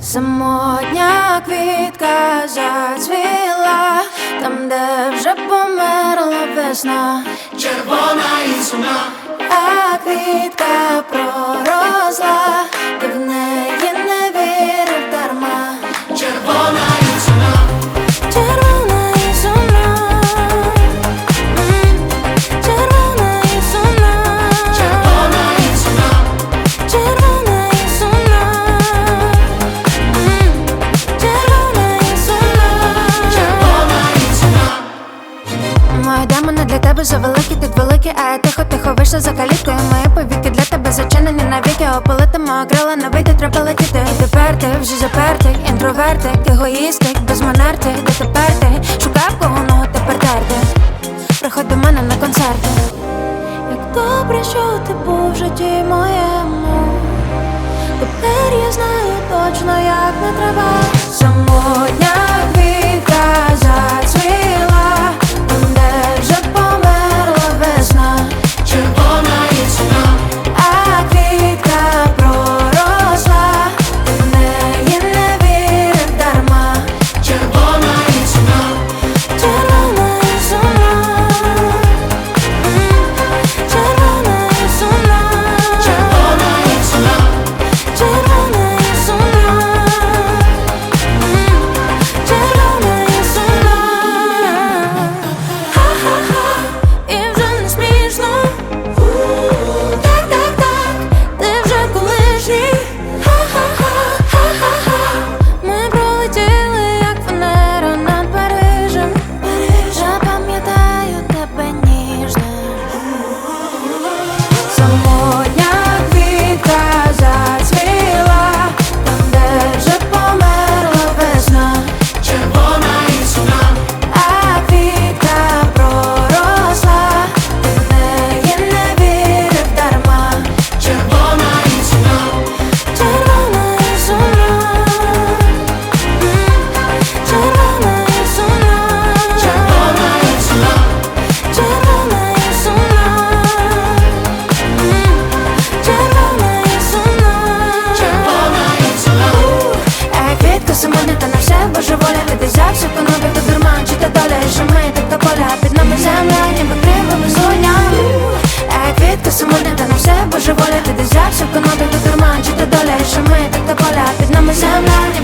Самотня квітка зацвіла там, де вже померла весна, червона і сумна, а квітка проросла, ти в неї не вірив дарма. червона і сумна, Червона і сумна, червона і сумна, червона і сумна, червона і сумна, червона і сумна, червона і сумна. Мої демони для тебе завеликі, тут великі, а я тихо вийшла за каліткою. Мої повіки для тебе зачинені навіки. Опалити мої крила, не вийти, треба летіти. І тепер ти вже запертий, інтровертик, егоїстик, без манер ти, де тепер ти шукав кого ногу тепер терти. Приходь до мене на концерти. Як добре, що ти був в житті моєму. Тепер я знаю точно, як не треба. Самотня квітка зацвіла там, де вже померла весна, Червона і сумна, а квітка проросла, ти в неї не вірив дарма. червона і сумна, Червона і сумна, червона і сумна, червона і сумна, червона і сумна, червона і сумна. Ха-ха-ха, і вже не смішно. Так, ти вже колишній. Ха-ха-ха, ха-ха-ха. Ми пролетіли, як Венера над Парижем. Запам'ятаю тебе ніжно. Самотня квітка зацвіла там, де вже померла весна, червона і сумна, а квітка проросла, ти в неї не вірив дарма. червона і сумна, Червона і сумна, червона і сумна, червона і сумна, червона і сумна, червона і сумна, червона і сумна. а квітка самотня та на все божеволя. Ти взяв всю конові до дурман, чи та доля, і що ми так до поля. Під нами земля, ніби криво безодня. А квітка самотня та на все божеволя. Ти взяв всю конові до дурман, чи та доля, і що ми так до поля. Під нами земля,